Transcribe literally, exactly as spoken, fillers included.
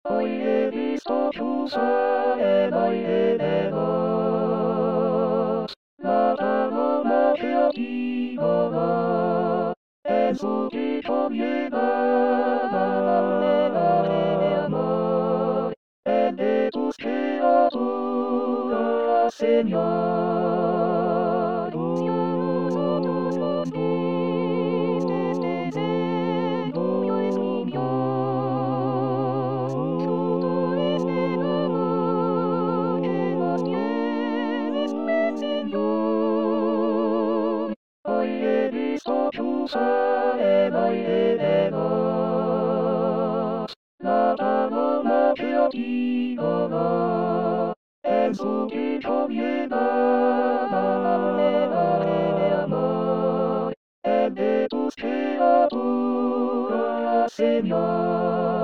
Hoy he visto cruzar el aire de voz, la paloma que a ti voló, en su pico llevaba un mensaje de amor, el de tus criaturas, Señor. Hoy he visto cruzar el aire de voz, la paloma que a ti voló, en su pico llevaba un mensaje de amor, el de tus criaturas, Señor.